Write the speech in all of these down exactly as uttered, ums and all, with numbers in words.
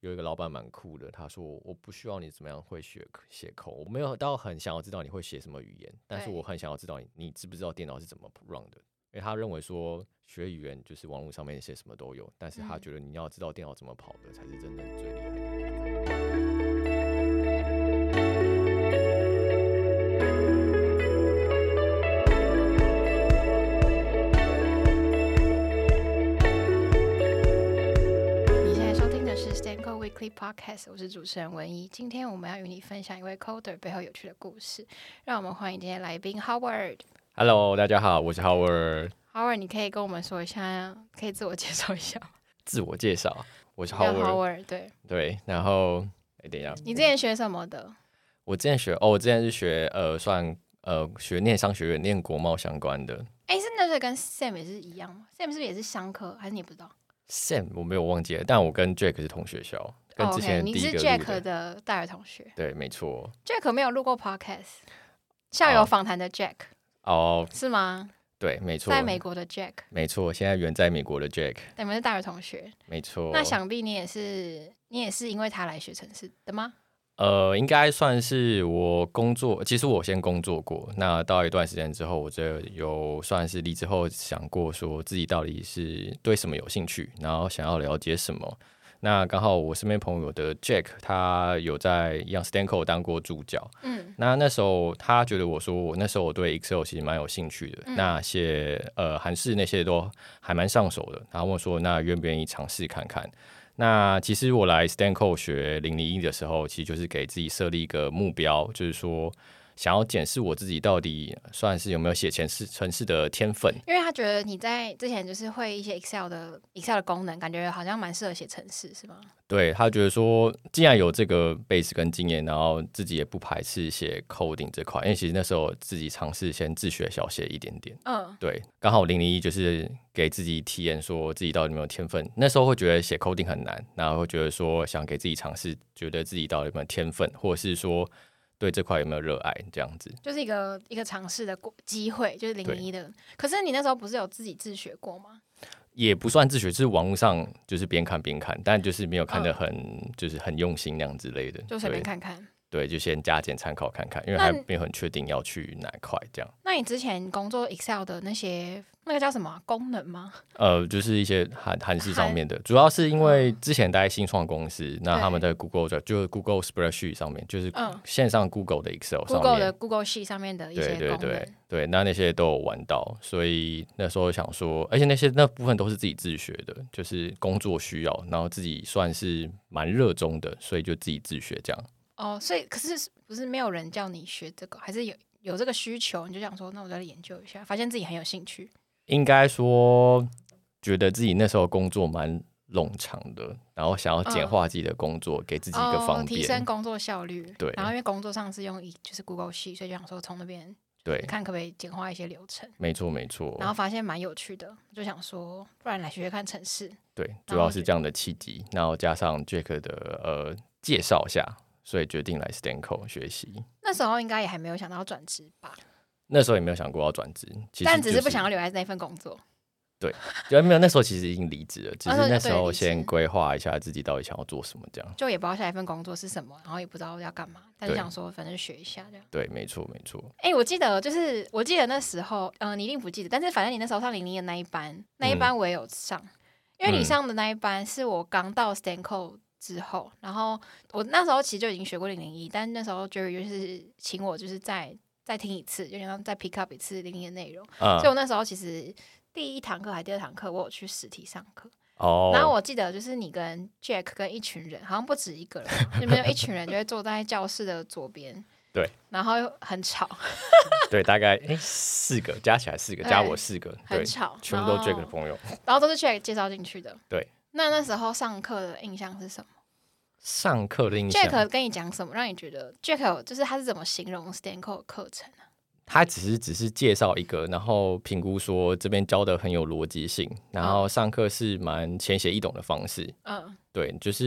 有一个老板蛮酷的，他说我不需要你怎么样会写写扣，我没有到很想要知道你会写什么语言，但是我很想要知道你你知不知道电脑是怎么 run 的，因为他认为说学语言就是网络上面写什么都有，但是他觉得你要知道电脑怎么跑的才是真正最厉害的。 Weekly Podcast， 我是主持人文怡。今天我们要与你分享一位 coder 背后有趣的故事，让我们欢迎今天来宾 Howard。Hello， 大家好，我是 Howard。 Howard， 你可以跟我们说一下，可以自我介绍一下吗？ 自我介绍，我是 Howard。 Howard， 对对，然后哎，等一下， 你之前学什么的？ 我之前学哦，我之前是学呃，算呃，学念商学院，念国贸相关的。 哎，是那时候跟 Sam 也是一样吗 ？Sam 是不是也是商科，还是你不知道 ？Sam 我没有忘记了，但我跟 Jack 是同学校，跟之前第一个、 oh, okay, 你是 Jack 的大学同学。 对，没错。 Jack 没有录过 Podcast， 校友访谈的 Jack 哦、oh, 是吗？ 对，没错， 在美国的 Jack， 没错，现在远在美国的 Jack， 你们是大学同学， 没错。 那想必你也是，你也是因为他来学程式的吗？ 呃，应该算是我工作，其实我先工作过，那到一段时间之后，我就有算是离职后想过，说自己到底是对什么有兴趣，然后想要了解什么。那刚好我身边朋友的 Jack， 他有在一样 stanCode 当过助教，嗯，那那时候他觉得我说我那时候我对 Excel 其实蛮有兴趣的，嗯、那些呃函式那些都还蛮上手的，然后问我说那愿不愿意尝试看看。那其实我来 stanCode 学零零一的时候，其实就是给自己设立一个目标，就是说想要检视我自己到底算是有没有写程式程式的天分。 因为他觉得你在之前就是会一些 Excel 的 Excel 的功能，感觉好像蛮适合写程式，是吗？ 对，他觉得说，既然有这个 base 跟经验，然后自己也不排斥写 coding 这块，因为其实那时候自己尝试先自学小写一点点。嗯，对，刚好零零一就是给自己体验，说自己到底有没有天分。那时候会觉得写 coding 很难，然后会觉得说想给自己尝试，觉得自己到底有没有天分，或者是说对这块有没有热爱，这样子。 就是一个一个尝试的机会，就是零零一的。可是你那时候不是有自己自学过吗？ 也不算自学，就是网络上就是边看边看，但就是没有看得很、嗯、就是很用心那样之类的， 就随便看看。 对，就先加减参考看看，因为还没有很确定要去哪一块这样。 那你之前工作 Excel 的那些那个叫什么功能吗？ 呃，就是一些函函式上面的，主要是因为之前待新创公司，嗯、那他们在 Google 就是 Google Spreadsheet 上面，就是线上 Google 的 Excel 上面 ，Google 的 Google Sheet 上面的一些功能。对对对对，那那些都有玩到，所以那时候想说，而且那些那部分都是自己自学的，就是工作需要，然后自己算是蛮热衷的，所以就自己自学这样。 哦，所以可是不是没有人叫你学这个，还是有有这个需求，你就想说，那我再研究一下，发现自己很有兴趣。 应该说，觉得自己那时候工作蛮冗长的，然后想要简化自己的工作，嗯、给自己一个方便， 哦、提升工作效率。 对， 然后因为工作上是用就是 Google Sheet， 所以就想说从那边对看可不可以简化一些流程。 没错没错。 然后发现蛮有趣的，就想说，不然来学学看程式。 对，主要是这样的契机，然后加上 Jack 的呃介绍下。所以决定来 stanCode 学习。 那时候应该也还没有想到要转职吧？ 那时候也没有想过要转职，其实、就是、 但只是不想要留在那份工作。 对，就没有那时候其实已经离职了，只是那时候先规划一下自己到底想要做什么，这样就也不知道下一份工作是什么，然后也不知道要干嘛，但是想说反正学一下这样。 对，没错没错。 哎、欸，我记得就是我记得那时候，呃，你一定不记得，但是反正你那时候上零零的那一班，那一班我也有上，嗯、因为你上的那一班是我刚到 stanCode。之后，然后我那时候其实就已经学过零零一，但那时候 Jerry 就是请我就是再再听一次，就像再 pick up 一次零零一的内容、嗯。所以我那时候其实第一堂课还是第二堂课，我有去实体上课。哦。然后我记得就是你跟 Jack 跟一群人，好像不止一个人，你们有一群人就会坐在教室的左边。 对。 然后又很吵。 对，大概哎四个加起来四个，加我四个， 很吵， 全部都 Jack 的朋友。 然后都是 Jack 介绍进去的。 对。 那那时候上课的印象是什么？ 上课的印象 ，Jack 跟你讲什么，让你觉得 Jack 就是他是怎么形容 stanCode 的课程啊？ 他只是只是介绍一个，然后评估说这边教的很有逻辑性，然后上课是蛮浅显易懂的方式。嗯，对，就是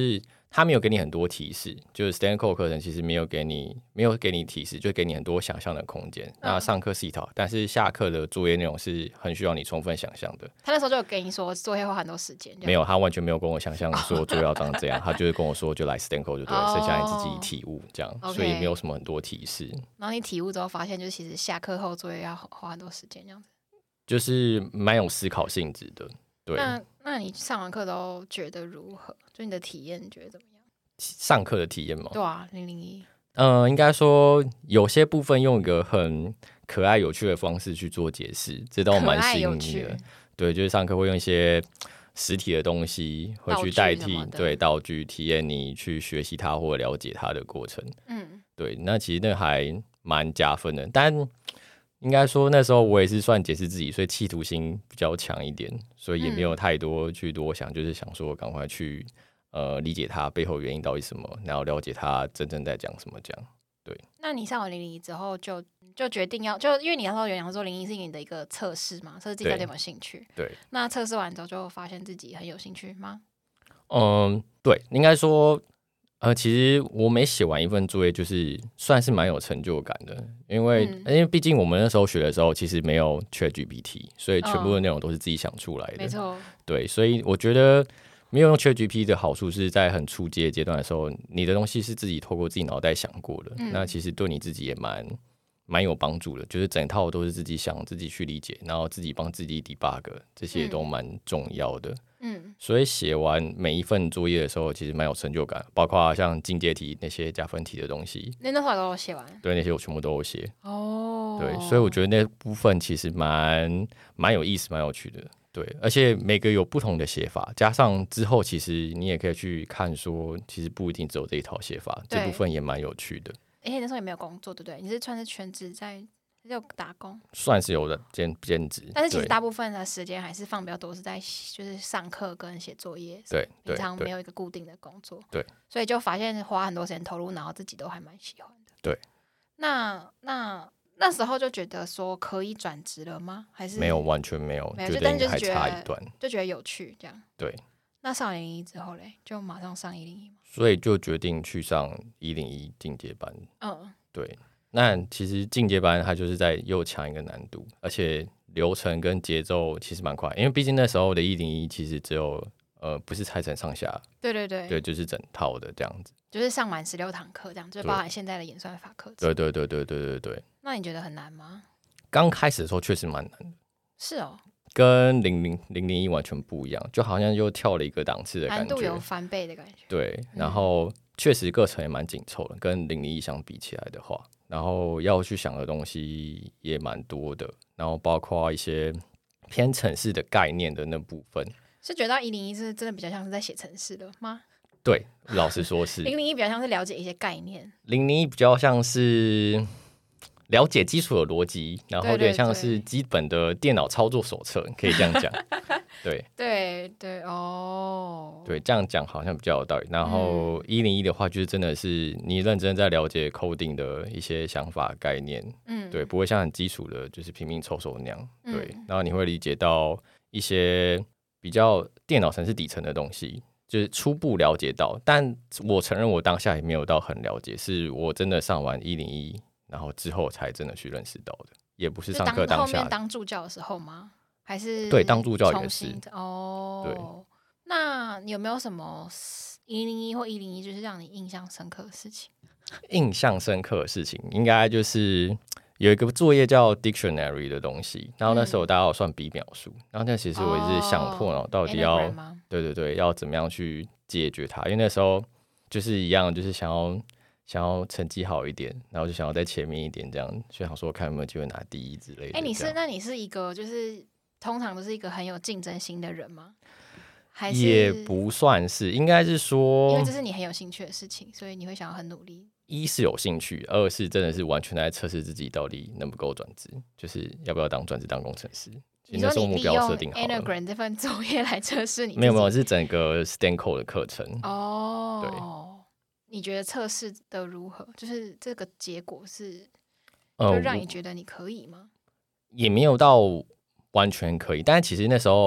他没有给你很多提示，就是 Stanco 课程其实没有给你没有给你提示，就给你很多想象的空间。嗯、那上课是一套，但是下课的作业内容是很需要你充分想象的。 他那时候就有跟你说作业花很多时间， 没有，他完全没有跟我想象说作业要长这样，他就是跟我说就来 Stanco 就对了，哦、剩下你自己体悟这样， okay, 所以没有什么很多提示。 然后你体悟之后发现，就是其实下课后作业要花很多时间这样子， 就是蛮有思考性质的。对， 那那你上完课都觉得如何？就你的体验，你觉得怎么样？ 上课的体验吗？ 对啊，零零一。 嗯，应该说有些部分用一个很可爱有趣的方式去做解释，这倒蛮吸引你的。对，就是上课会用一些实体的东西会去代替对道具，体验你去学习它或了解它的过程。嗯，对，那其实那还蛮加分的，但应该说那时候我也是算解释自己，所以企图心比较强一点，所以也没有太多去多想，嗯、就是想说赶快去呃理解它背后原因到底什么，然后了解它真正在讲什么这样。对， 那你上完零零一之后就就决定要就因为你那时候原来说零零一是你的一个测试嘛，测试自己到底有没有兴趣。 对， 那测试完之后就发现自己很有兴趣吗？ 嗯，对，应该说。呃，其实我每写完一份作业，就是算是蛮有成就感的，因为、嗯、因为毕竟我们那时候学的时候，其实没有 ChatGPT， 所以全部的内容都是自己想出来的。 没错， 对，所以我觉得没有用 ChatGPT 的好处是在很初阶阶段的时候，你的东西是自己透过自己脑袋想过的，嗯、那其实对你自己也蛮蛮有帮助的，就是整套都是自己想、自己去理解，然后自己帮自己 debug， 这些都蛮重要的。嗯，所以写完每一份作业的时候，其实蛮有成就感，包括像进阶题那些加分题的东西。 那那会都有写完？ 对，那些我全部都有写。哦，对，所以我觉得那部分其实蛮蛮有意思、蛮有趣的。对，而且每个有不同的写法，加上之后其实你也可以去看说，其实不一定只有这一套写法，这部分也蛮有趣的。 而且那时候也没有工作，对不对？你是算是全职在。有打工， 算是有的兼兼职， 但是其实大部分的时间还是放比较多是在就是上课跟写作业， 对， 平常没有一个固定的工作， 对， 所以就发现花很多时间投入，然后自己都还蛮喜欢的。 对， 那那那时候就觉得说可以转职了吗？还是没有，完全没有， 没有， 觉得还差一段， 就觉得有趣这样。 对， 那上零零一之后嘞，就马上上一零一吗？ 所以就决定去上一零一进阶班。嗯，对。那其实进阶班它就是在又强一个难度，而且流程跟节奏其实蛮快，因为毕竟那时候的一零一其实只有呃不是拆成上下， 对对对， 对，就是整套的这样子， 就是上满十六堂课这样，就包含现在的演算法课程。 对对对对对对对。 那你觉得很难吗？ 刚开始的时候确实蛮难的。 是哦， 跟零零零零一完全不一样，就好像又跳了一个档次的感觉， 难度有翻倍的感觉。 对，然后确实课程也蛮紧凑的，跟零零一相比起来的话。然后要去想的东西也蛮多的，然后包括一些偏程式的概念的那部分。 是觉得一零一是真的比较像是在写程式的吗？ 对，老实说是。 零零一比较像是了解一些概念， 零零一比较像是了解基础的逻辑，然后有点像是基本的电脑操作手册，可以这样讲。对对对哦， 对，这样讲好像比较有道理。然后一零一的话，就是真的是你认真在了解 coding 的一些想法概念，嗯，对，不会像很基础的，就是拼命凑手那样，对。嗯、然后你会理解到一些比较电脑程式底层的东西，就是初步了解到。但我承认我当下也没有到很了解，是我真的上完一零一，然后之后才真的去认识到的，也不是上课当下。 后面当助教的时候吗？还是对，当助教也是哦。对，那你有没有什么一零一或一零一就是让你印象深刻的事情？ 印象深刻的事情应该就是有一个作业叫 dictionary 的东西，然后那时候大家有算笔秒数，嗯、然后那其实我也是想破脑到底要、哦、对对对，要怎么样去解决它，因为那时候就是一样，就是想要想要成绩好一点，然后就想要在前面一点，这样就想说看有没有机会拿第一之类的。 哎、欸，你是那你是一个就是通常都是一个很有竞争心的人吗？还是也不算是，应该是说， 因为这是你很有兴趣的事情，所以你会想要很努力。 一是有兴趣，二是真的是完全在测试自己到底能不能够转职，就是要不要当转职当工程师。 你说你利用 Anagram 这份作业来测试你？ 没有没有，是整个 Stanco 的课程。 哦，对。你觉得测试的如何？就是这个结果是，就让你觉得你可以吗？ 呃、也没有到完全可以，但是其实那时候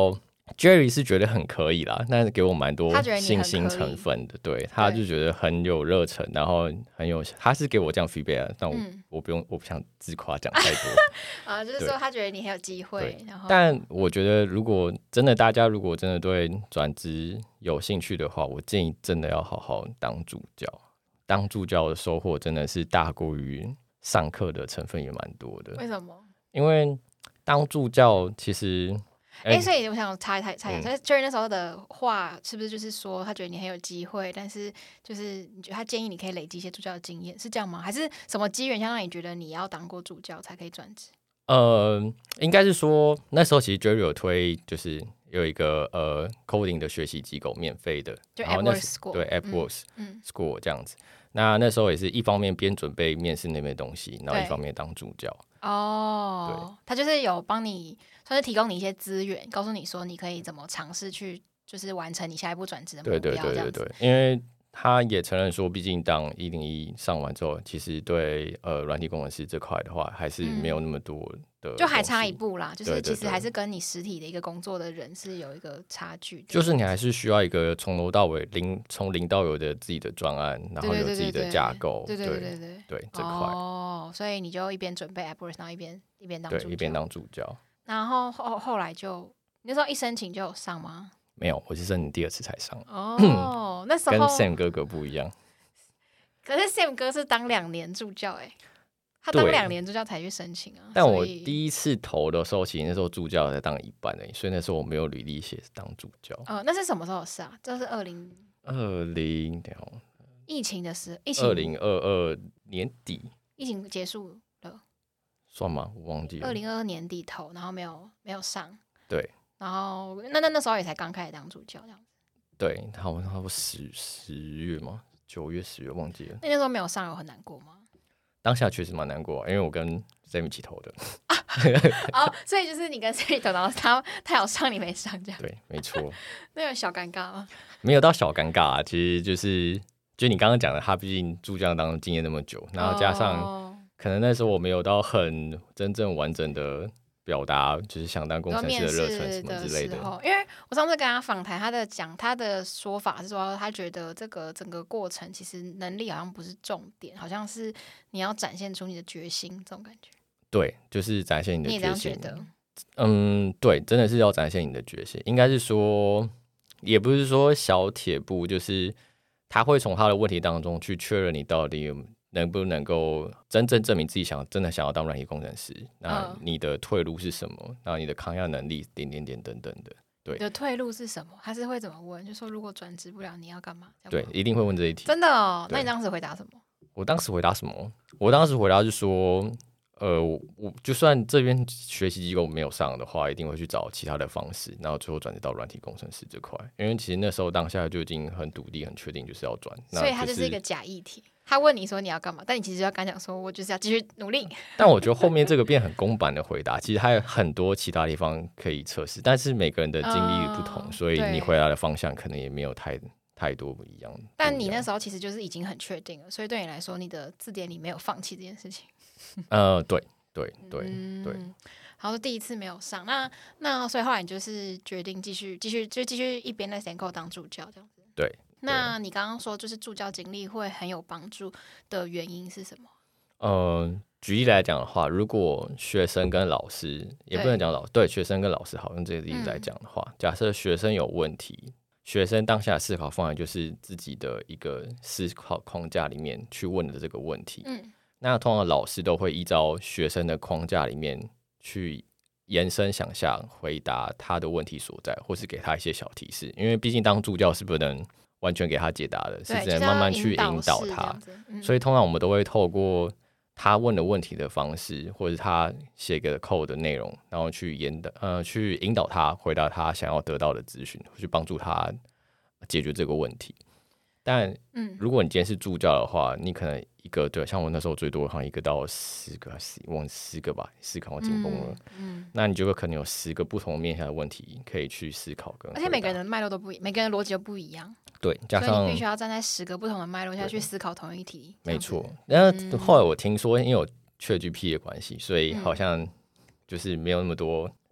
Jerry 是觉得很可以啦，但是给我蛮多信心成分的，对，他就觉得很有热忱，然后很有，他是给我这样 feedback， 但我、嗯、我不用，我不想自夸讲太多啊，就是说他觉得你很有机会，然后， 但我觉得如果真的大家如果真的对转职有兴趣的话，我建议真的要好好当助教，当助教的收获真的是大过于上课的成分也蛮多的。 为什么？ 因为当助教其实。 哎、欸，所以我想插一插一下，所以 Jerry 那时候的话，是不是就是说他觉得你很有机会，但是就是你觉得他建议你可以累积一些助教的经验，是这样吗？还是什么机缘想让你觉得你要当过助教才可以转职？ 呃，应该是说那时候其实 Jerry 有推，就是有一个呃 coding 的学习机构，免费的， 就 AppWorks School， 对 AppWorks School 这样子。那那时候也是一方面边准备面试那边的东西，然后一方面当助教。 哦，对，他就是有帮你，算是提供你一些资源，告诉你说你可以怎么尝试去，就是完成你下一步转职的目标。对对对对对， 因为他也承认说，毕竟当一零一上完之后，其实对呃软体工程师这块的话，还是没有那么多的、嗯， 就还差一步啦。就是其实还是跟你实体的一个工作的人是有一个差距的。 就是你还是需要一个从头到尾零从零到有的自己的专案，然后有自己的架构， 对对对对对对这块。 哦，所以你就一边准备 AppWorks， 然后一边一边当助教， 对一边当助教。 然后后后来就你那时候一申请就有上吗？ 没有，我是申请第二次才上。 哦，那时候跟 Sam 哥哥不一样。 可是 Sam 哥是当两年助教哎、欸，他当两年助教才去申请啊。 但我第一次投的时候，其实那时候助教才当一半而已，所以那时候我没有履历写当助教。 哦，那是什么时候的事啊？这是二零二零疫情的时，疫情二零二二年底， 疫情结束了， 算吗？我忘记了。 二零二二年底投，然后没有没有上。 对。 然后那那那时候也才刚开始当助教这样子。 对，好像差不多十十月嘛，九月十月忘记了。 那那时候没有上，有很难过吗？ 当下确实蛮难过，因为我跟 Sam 一起投的。 哦，所以就是你跟 Sam 投，然后他他有上，你没上这样。 对，没错。 那有小尴尬吗？ 没有到小尴尬啊，其实就是就你刚刚讲的，他毕竟助教当经验那么久，然后加上、哦、可能那时候我没有到很真正完整的。表达就是想当工程师的热忱什么之类的。 因为我上次跟他访谈，他的讲他的说法是说，他觉得这个整个过程其实能力好像不是重点，好像是你要展现出你的决心这种感觉。 对，就是展现你的决心。 你也这样觉得？ 嗯，对，真的是要展现你的决心。应该是说，也不是说小铁布，就是他会从他的问题当中去确认你到底有。能不能够真正证明自己想真的想要当软体工程师？那你的退路是什么？然后你的抗压能力点点点等等的。对， 你的退路是什么？他是会怎么问？就说如果转职不了，你要干嘛？ 对，一定会问这一题。 真的哦？那你当时回答什么？ 我当时回答什么？我当时回答是说，呃，我就算这边学习机构没有上的话，一定会去找其他的方式，然后最后转职到软体工程师这块。因为其实那时候当下就已经很笃定、很确定就是要转， 所以它就是一个假议题。他问你说你要干嘛，但你其实要跟他讲说，我就是要继续努力。 但我觉得后面这个变很公版的回答，其实还有很多其他地方可以测试，但是每个人的经历不同，呃、所以你回答的方向可能也没有太太多不一样。 但你那时候其实就是已经很确定了，所以对你来说，你的字典里没有放弃这件事情。 呃，对对对、嗯、对。 好，第一次没有上，那那所以后来你就是决定继续继续就继续一边在 Stanco 当助教这样子。 对。 那你刚刚说就是助教经历会很有帮助的原因是什么？ 呃，举例来讲的话，如果学生跟老师也不能讲老 对, 对学生跟老师好用这个例子来讲的话、嗯，假设学生有问题，学生当下的思考方案就是自己的一个思考框架里面去问的这个问题。嗯，那通常老师都会依照学生的框架里面去延伸想象，回答他的问题所在，或是给他一些小提示，因为毕竟当助教是不能完全给他解答的，是只能慢慢去引导他、嗯、所以通常我们都会透过他问的问题的方式，或者他写个 code 的内容，然后去引导呃去引导他回答他想要得到的资讯，去帮助他解决这个问题。但如果你今天是助教的话，你可能一个对，像我那时候最多好像一个到十个，忘十个吧，思考紧绷了、嗯嗯。那你就可能有十个不同面向的问题可以去思考跟， 而且每个人的脉络都不一，每个人的逻辑都不一样。 对，加上所以你必须要站在十个不同的脉络下去思考同一题。 没错。然后后来我听说，因为有ChatGPT的关系，所以好像就是没有那么多。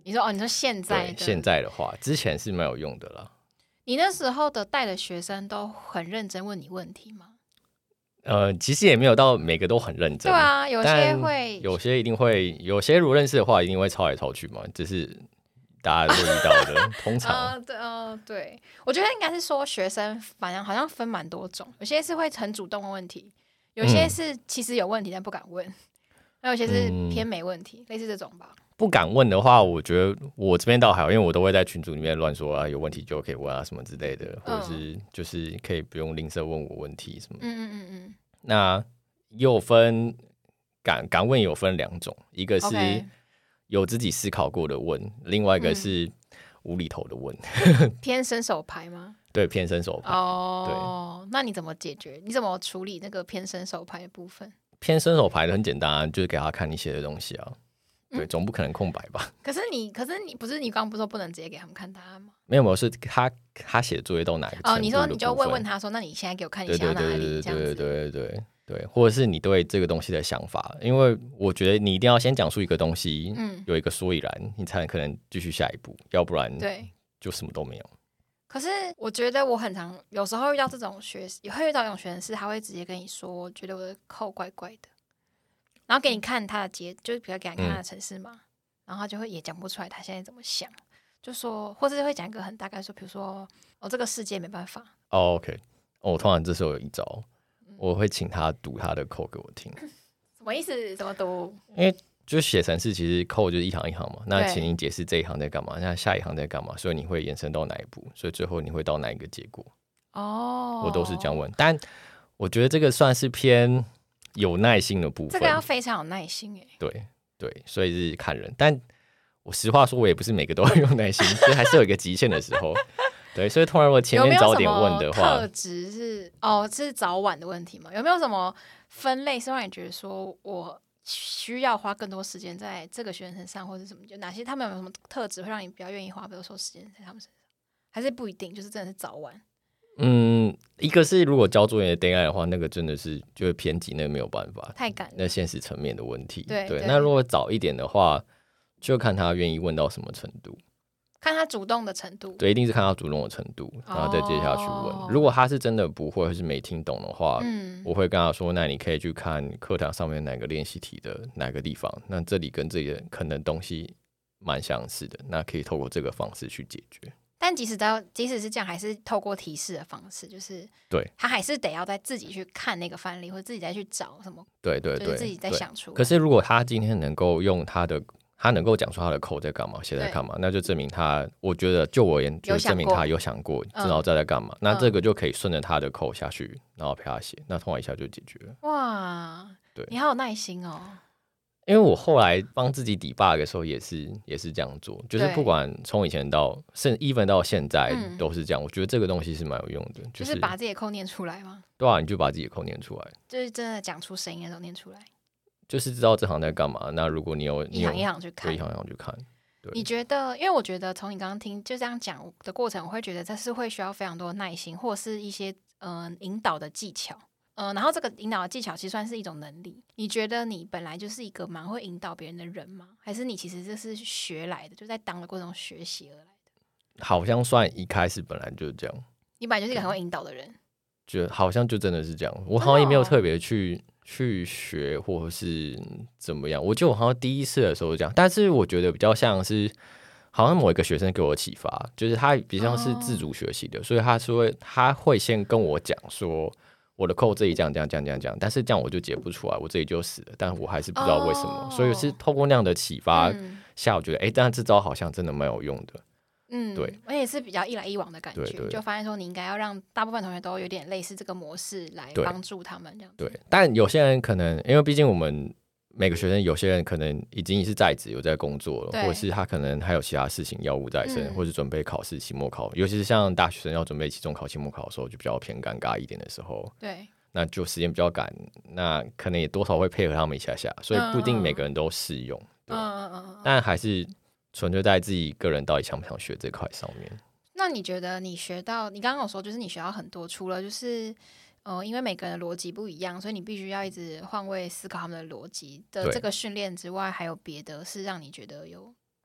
你说哦，你说现在的现在的话，之前是没有用的啦。 你那时候的带的学生都很认真问你问题吗？ 呃，其实也没有到每个都很认真。 对啊，有些会， 有些一定会，有些如果认识的话，一定会抄来抄去嘛，这是大家都遇到的。通常， 呃，对，呃，对，我觉得应该是说学生反正好像分蛮多种，有些是会很主动的问题，有些是其实有问题但不敢问，那、嗯、有些是偏没问题，嗯、类似这种吧。 不敢问的话，我觉得我这边倒还好，因为我都会在群组里面乱说啊，有问题就可以问啊什么之类的，或者是就是可以不用吝啬问我问题什么。嗯嗯嗯嗯。那又分敢敢问，有分两种，一个是有自己思考过的问， okay. 另外一个是无厘头的问。嗯、 偏伸手牌吗？ 对，偏伸手牌。 哦，对，那你怎么解决？你怎么处理那个偏伸手牌的部分？ 偏伸手牌的很简单、啊，就是给他看你写的东西啊。对，总不可能空白吧？ 可是你，可是你不是你刚刚不是说不能直接给他们看答案吗？ 没有没有，是他他写的作业到哪个程度的部分？哦， 你说你就问问他说，那你现在给我看你写到哪里？这样子， 对对对对对对，或者是你对这个东西的想法，因为我觉得你一定要先讲述一个东西，嗯，有一个所以然，你才能可能继续下一步，要不然对就什么都没有。 可是我觉得我很常有时候遇到这种学，也会遇到这种学生是他会直接跟你说，我觉得我的扣怪怪的，然后给你看他的节，就是比如给他看他的程式嘛。嗯，然后他就会也讲不出来他现在怎么想，就说或者会讲一个很大概说，比如说哦这个世界没办法。 哦 OK， 哦，我通常这时候有一招，嗯、我会请他读他的 code 给我听。 什么意思？怎么读？ 因为就写程式，其实 code 就是一行一行嘛。那请你解释这一行在干嘛，那下一行在干嘛，所以你会延伸到哪一步，所以最后你会到哪一个结果？哦，我都是这样问，但我觉得这个算是偏有耐心的部分。 这个要非常有耐心哎。 对。对，所以是看人，但我实话说，我也不是每个都会用耐心，所以还是有一个极限的时候。对，所以突然我前面早点问的话， 有没有什么特质是哦，是早晚的问题吗？有没有什么分类是让你觉得说我需要花更多时间在这个学生身上，或者什么？就哪些他们有什么特质会让你比较愿意花比较多时间在他们身上？还是不一定，就是真的是早晚？ 嗯，一个是如果交作业的 deadline 的话，那个真的是就是偏激，那个没有办法， 太赶， 那现实层面的问题。 对对, 对，那如果早一点的话，就看他愿意问到什么程度， 看他主动的程度。 对，一定是看他主动的程度，然后再接下去问。哦、如果他是真的不会或是没听懂的话，嗯，我会跟他说，那你可以去看课堂上面哪个练习题的哪个地方，那这里跟这里的可能东西蛮相似的，那可以透过这个方式去解决。 但即使到即使是这样，还是透过提示的方式，就是对他还是得要再自己去看那个范例，或者自己再去找什么， 对对对， 就是自己再想出来。 可是如果他今天能够用他的，他能够讲出他的code在干嘛，写在干嘛，那就证明他，我觉得就我而言，就证明他有想过，知道在在干嘛。嗯、那这个就可以顺着他的code下去，然后陪他写，那通常一下就解决了。 哇，对，你好有耐心哦。 因为我后来帮自己 debug 的时候也是也是这样做，就是不管从以前到甚 even 到现在都是这样、嗯。我觉得这个东西是蛮有用的， 就是、就是把自己的code念出来吗？ 对啊，你就把自己的code念出来， 就是真的讲出声音的时候念出来， 就是知道这行在干嘛。那如果你有一行一行去看， 一行一行去看。对， 你觉得？因为我觉得从你刚刚听就这样讲的过程，我会觉得这是会需要非常多的耐心，或者是一些嗯、呃、引导的技巧。嗯，然后这个引导的技巧其实算是一种能力。你觉得你本来就是一个蛮会引导别人的人吗？还是你其实这是学来的，就在当的过程中学习而来的？ 好像算一开始本来就是这样。 你本来就是一个很会引导的人， 就好像就真的是这样。我好像也没有特别去、哦、去学或者是怎么样。我觉得我好像第一次的时候这样，但是我觉得比较像是。好像某一个学生给我启发，就是他比较是自主学习的，哦、所以他说他会先跟我讲说。我的code这里这样这样这样这样这样，但是这样我就解不出来，我这里就死了，但我还是不知道为什么， oh, 所以是透过那样的启发下，我觉得哎、嗯，但这招好像真的蛮有用的。嗯，对， 而且是比较一来一往的感觉，对对对，就发现说你应该要让大部分同学都有点类似这个模式来帮助他们这样子。 对，但有些人可能因为毕竟我们。每个学生，有些人可能已经是在职，有在工作了，或者是他可能还有其他事情要务在身，嗯、或者准备考试、期末考，尤其是像大学生要准备期中考、期末考的时候，就比较偏尴尬一点的时候。 对， 那就时间比较赶，那可能也多少会配合他们一下下，所以不一定每个人都适用。嗯嗯嗯嗯。但还是纯粹在自己个人到底想不想学这块上面。 那你觉得你学到，你刚刚有说就是你学到很多，除了就是。呃，因为每个人的逻辑不一样，所以你必须要一直换位思考他们的逻辑的这个训练之外，还有别的是让你觉得有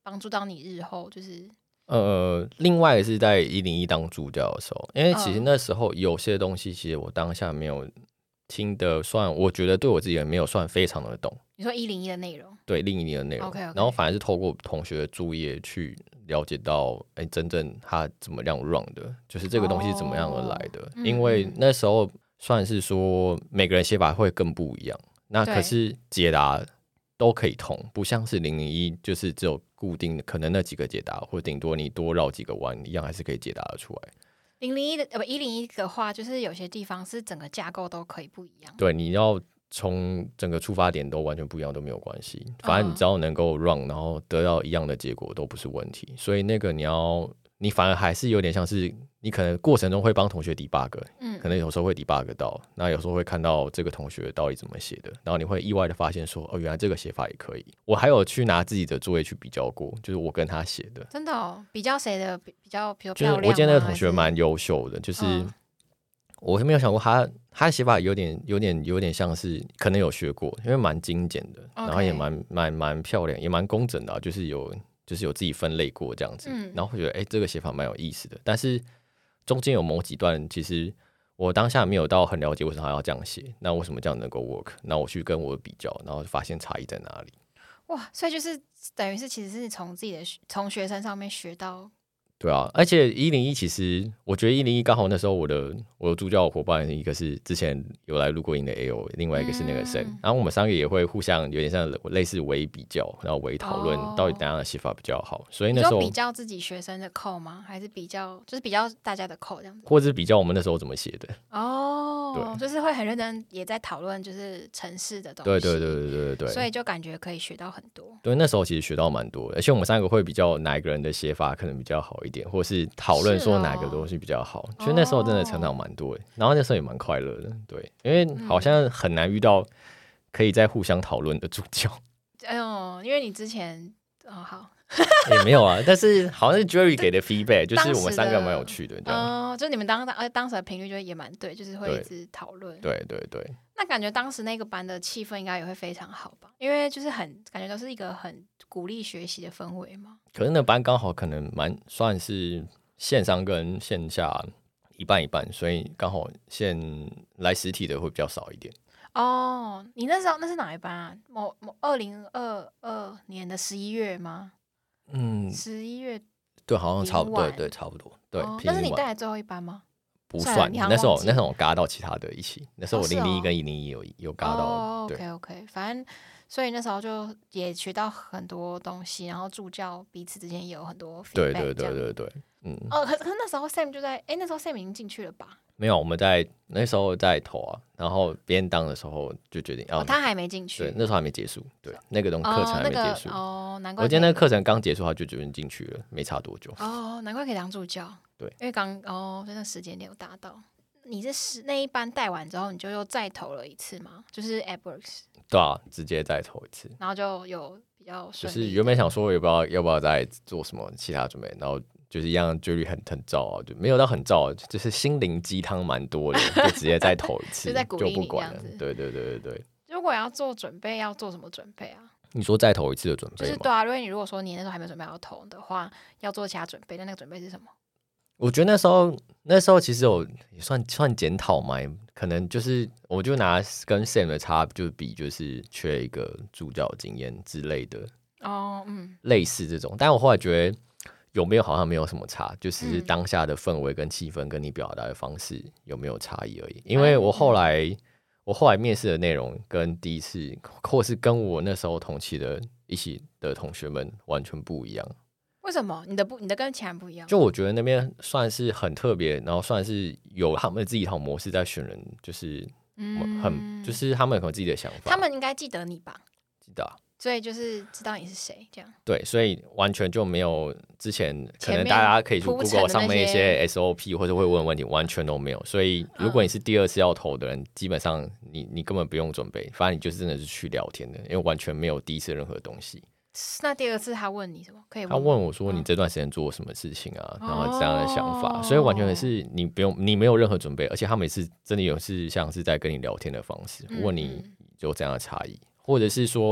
帮助到你日后就是？ 呃，另外是在一零一当助教的时候，因为其实那时候有些东西，其实我当下没有听的算，我觉得对我自己也没有算非常的懂。 你说一零一的内容？ 对，一零一的内容。 Okay, okay. 然后反而是透过同学的作业去了解到，哎，真正它怎么样 run 的，就是这个东西怎么样而来的。哦、因为那时候算是说每个人写法会更不一样，那可是解答都可以通，不像是零零一，就是只有固定的可能那几个解答，或顶多你多绕几个弯，一样还是可以解答得出来。 零零一的呃不一零一的话，就是有些地方是整个架构都可以不一样。 对，你要从整个出发点都完全不一样都没有关系，反正你只要能够 run，、嗯、然后得到一样的结果都不是问题。所以那个你要，你反而还是有点像是你可能过程中会帮同学 debug， 嗯，可能有时候会 debug 到，那有时候会看到这个同学到底怎么写的，然后你会意外的发现说，哦，原来这个写法也可以。我还有去拿自己的作业去比较过，就是我跟他写的。 真的哦？比较谁的比较比较漂亮吗？ 就是我记得那个同学蛮优秀的，就是、嗯、我是没有想过他他的写法有点有点有点像是可能有学过，因为蛮精简的， okay. 然后也蛮蛮蛮漂亮，也蛮工整的、啊，就是有就是有自己分类过这样子，嗯、然后会觉得哎、欸，这个写法蛮有意思的，但是中间有某几段其实我当下没有到很了解为什么他要这样写，那为什么这样能够 work？ 那我去跟我比较，然后发现差异在哪里。 哇，所以就是等于是其实是从自己的从学生上面学到。 对啊，而且一零一其实我觉得一零一刚好那时候我的我的助教伙伴一个是之前有来录过音的 A O， 另外一个是那个 Sam、嗯、然后我们三个也会互相有点像类似微比较，然后微讨论到底哪样的写法比较好、哦、所以那时候你说比较自己学生的code吗？还是比较就是比较大家的code这样子， 或者是比较我们那时候怎么写的。 哦，对，就是会很认真也在讨论就是程式的东西。 对对对对对对， 所以就感觉可以学到很多。 对，那时候其实学到蛮多的，而且我们三个会比较哪一个人的写法可能比较好一点，或是讨论说哪个东西比较好，其实、哦、那时候真的成长蛮多的，然后那时候也蛮快乐的。对，因为好像很难遇到可以在互相讨论的助教。 哎呦，因为你之前哦好也没有啊，但是好像是 Jerry 给的 feedback， 就是我们三个蛮有趣的，这样。 哦，就你们当当当时的频率就也蛮对，就是会一直讨论。 对对 对, 对。 那感觉当时那个班的气氛应该也会非常好吧？因为就是很感觉都是一个很鼓励学习的氛围嘛。 可是那班刚好可能蛮算是线上跟线下一半一半，所以刚好线来实体的会比较少一点。 哦，你那时候那是哪一班啊？某某二零二二年的十一月吗？嗯，十一月。 对，好像差不多，对对，差不多。对， 哦、那是你带的最后一班吗？ 不算，那时候那时候我嘎到其他的一起，那时候我零零一跟一零一有有嘎到。 哦 ，OK OK， 反正所以那时候就也学到很多东西，然后助教彼此之间也有很多 feedback。 对对对对对，嗯。 哦，可可那时候 Sam 就在，哎，那时候 Sam 已经进去了吧？ 没有，我们在那时候在投啊，然后别人当的时候就决定要、 哦，他还没进去， 对，那时候还没结束，对，那个东课程还没结束。 哦，那個、哦难怪。 我今天那个课程刚结束，他就决定进去了，没差多久。 哦，难怪可以当助教。 对， 因为刚哦，真的时间点有达到。你是那一班带完之后，你就又再投了一次吗？就是 AppWorks。 对啊，直接再投一次， 然后就有比较顺利。 就是原本想说，也不知道要不要再做什么其他准备，然后。就是一样，Jerry 很很燥啊，就没有到很燥，就是心灵鸡汤蛮多的，就直接再投一次， 就在鼓励你就不管了。对对对对对。 如果要做准备，要做什么准备啊？ 你说再投一次的准备吗？ 就是对啊，因为你如果说你那时候还没有准备要投的话，要做其他准备，那那个准备是什么？ 我觉得那时候那时候其实有也算算检讨嘛，可能就是我就拿跟 Sam 的差就比，就是缺一个助教经验之类的哦，嗯，类似这种，但我后来觉得。有没有好像没有什么差，就只是当下的氛围跟气氛跟你表达的方式有没有差异而已。因为我后来、嗯、我后来面试的内容跟第一次或是跟我那时候同期的一起的同学们完全不一样。 为什么你的不你的跟其他人不一样？ 就我觉得那边算是很特别，然后算是有他们自己一套模式在选人，就是很、嗯、就是他们有自己的想法。 他们应该记得你吧？ 记得啊。 所以就是知道你是谁，这样对，所以完全就没有之前可能大家可以去 Google 上面一些 S O P 或者会问问题，完全都没有。所以如果你是第二次要投的人，嗯、基本上你你根本不用准备，反正你就是真的是去聊天的，因为完全没有第一次任何东西。 那第二次他问你什么？可以问他问我说你这段时间做什么事情啊，嗯、然后这样的想法，哦、所以完全是你不用你没有任何准备，而且他们也是真的有是像是在跟你聊天的方式，嗯、问你有这样的差异，或者是说。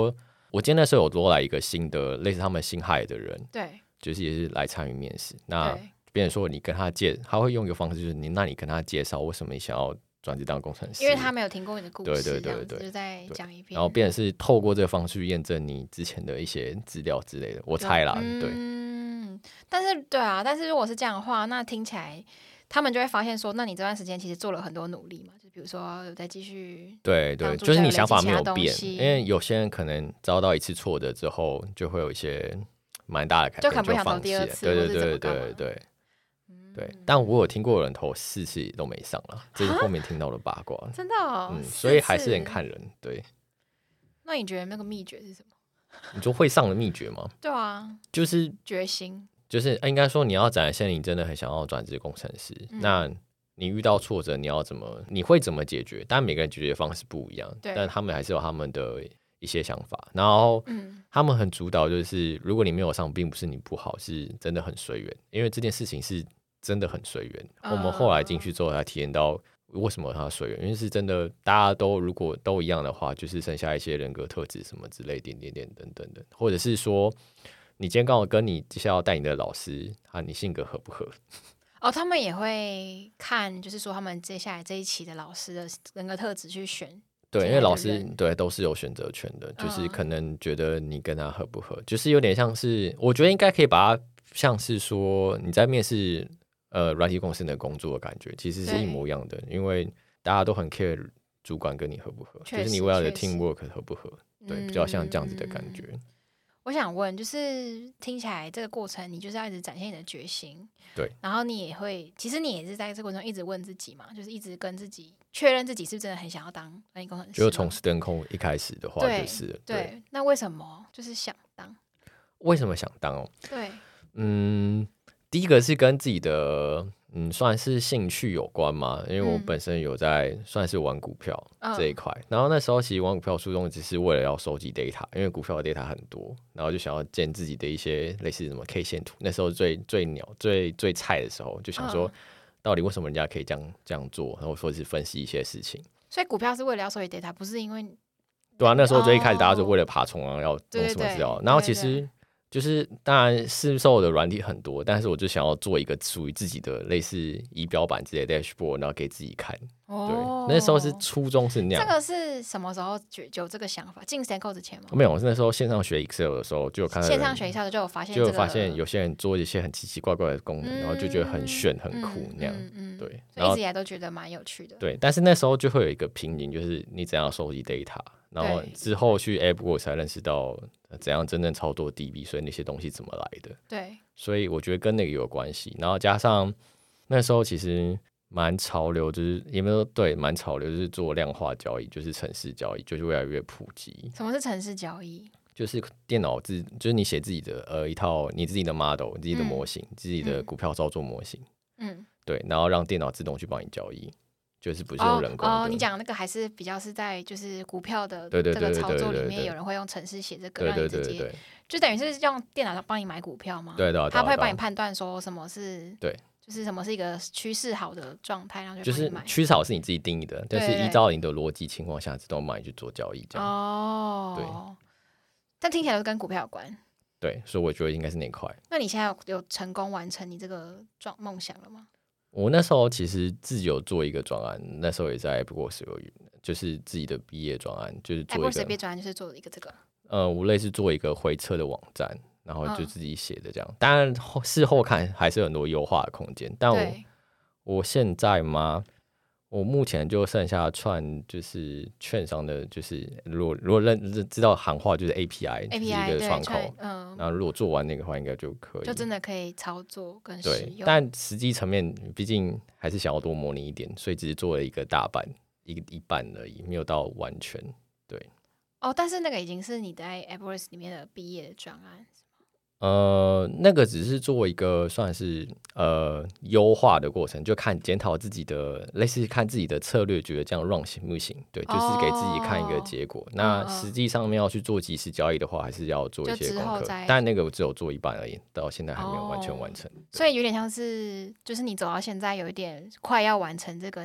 我今天那时候有多来一个新的类似他们新海的人， 对， 就是也是来参与面试。那对别人说你跟他介，他会用一个方式，就是你那你跟他介绍为什么你想要转职当工程师， 因为他没有听过你的故事， 对对对对， 就再讲一遍。 然后变成是透过这个方式去验证你之前的一些资料之类的，我猜啦，对。 嗯，但是对啊，但是如果是这样的话，那听起来他们就会发现说，那你这段时间其实做了很多努力嘛，就比如说有在继续， 对对，就是你想法没有变，因为有些人可能遭到一次挫折之后，就会有一些蛮大的改变， 就可能不想投放弃第二次， 对对对对对对对。对，但我有听过有人投四次都没上了，这是后面听到的八卦。 真的、哦， 嗯，所以还是很看人。对， 那你觉得那个秘诀是什么？ 你说会上的秘诀吗？ 对啊， 就是决心， 就是应该说你要展现你真的很想要转职工程师，嗯、那你遇到挫折你要怎么，你会怎么解决？但每个人解决方式不一样，但他们还是有他们的一些想法，然后他们很主导，就是如果你没有上，并不是你不好，是真的很随缘，因为这件事情是真的很随缘。Uh, 我们后来进去之后才体验到为什么它随缘，因为是真的大家都如果都一样的话，就是剩下一些人格特质什么之类点点点等等的，或者是说你今天刚好跟你接下来要带你的老师啊，你性格合不合？ 哦，他们也会看，就是说他们接下来这一期的老师的人格特质去选。 对，因为老师对都是有选择权的，就是可能觉得你跟他合不合，就是有点像是，我觉得应该可以把它像是说你在面试呃软体公司的工作的感觉，其实是一模一样的，因为大家都很 care 主管跟你合不合，就是你未来的 teamwork 合不合，对，比较像这样子的感觉。 嗯我想问，就是听起来这个过程，你就是要一直展现你的决心， 对， 然后你也会，其实你也是在这个过程中一直问自己嘛，就是一直跟自己确认自己是不是真的很想要当软体工程师。 就从 Stanco 一开始的话，就是对 对, 对，那为什么就是想当？ 为什么想当哦？ 对， 嗯，第一个是跟自己的嗯算是兴趣有关嘛，因为我本身有在算是玩股票这一块，嗯、然后那时候其实玩股票初衷只是为了要收集 data， 因为股票的 data 很多，然后就想要建自己的一些类似什么 K 线图。那时候最最鸟最最菜的时候，就想说到底为什么人家可以这样这样做，然后说是分析一些事情。 所以股票是为了要收集 data， 不是因为对啊，那时候最一开始大家就为了爬虫啊，要弄什么资料，然后其实。對對對就是当然市售的软体很多，但是我就想要做一个属于自己的类似仪表板之类的 dashboard， 然后给自己看。哦，对，那时候是初衷是那样。 这个是什么时候有这个想法？进 Stanco 之前吗？ 没有，那时候线上学 Excel 的时候就有看到。 线上学 Excel 就有发现、這個， 就有发现有些人做一些很奇奇怪怪的功能，嗯、然后就觉得很炫很酷那样。嗯嗯嗯、对， 所以一直以来都觉得蛮有趣的。 对，但是那时候就会有一个瓶颈，就是你怎样收集 data。然后之后去 AppWorks 才认识到怎样真正操作 D B， 所以那些东西怎么来的。 对， 所以我觉得跟那个有关系。然后加上那时候其实蛮潮流，就是也没有对蛮潮流，就是做量化交易，就是程式交易，就是越来越普及。 什么是程式交易？ 就是电脑自，就是你写自己的呃一套你自己的 model， 自己的模型，嗯、自己的股票操作模型。嗯，对，然后让电脑自动去帮你交易。就是不是用人工的哦, 哦，你讲那个还是比较是在就是股票的这个操作里面，有人会用程式写这个，让你直接就等于是用电脑帮你买股票吗？ 对对， 他会帮你判断说什么是对， 就是什么是一个趋势好的状态，然后就就是趋势好是你自己定义的，但是依照你的逻辑情况下，自动帮你去做交易这样。 哦，对，但听起来都跟股票有关。 对，所以我觉得应该是那块。 那你现在有有成功完成你这个状梦想了吗？ 我那时候其实自己有做一个专案，那时候也在 AppWorks 有，就是自己的毕业专案，就是做一个 AppWorks 毕业专案，就是做一个这个， 呃，我类似做一个回测的网站，然后就自己写的这样。嗯、当然事后看还是有很多优化的空间，但我我现在嘛，我目前就剩下串就是券商的，就是如果如果认知道行话就是 A P I， 就是一个窗口，嗯，然后如果做完那个的话，应该就可以， 就真的可以操作跟使用。 对，但实际层面毕竟还是想要多模拟一点，所以只是做了一个大半，一个一半而已，没有到完全。对， 哦，但是那个已经是你在 AppWorks 里面的毕业的专案。 呃，那个只是做一个算是呃优化的过程，就看检讨自己的，类似看自己的策略，觉得这样 run 行不行？对，就是给自己看一个结果。哦、那实际上面要去做即时交易的话，还是要做一些功课。但那个我只有做一半而已，到现在还没有完全完成。 哦、所以有点像是，就是你走到现在有一点快要完成这个，你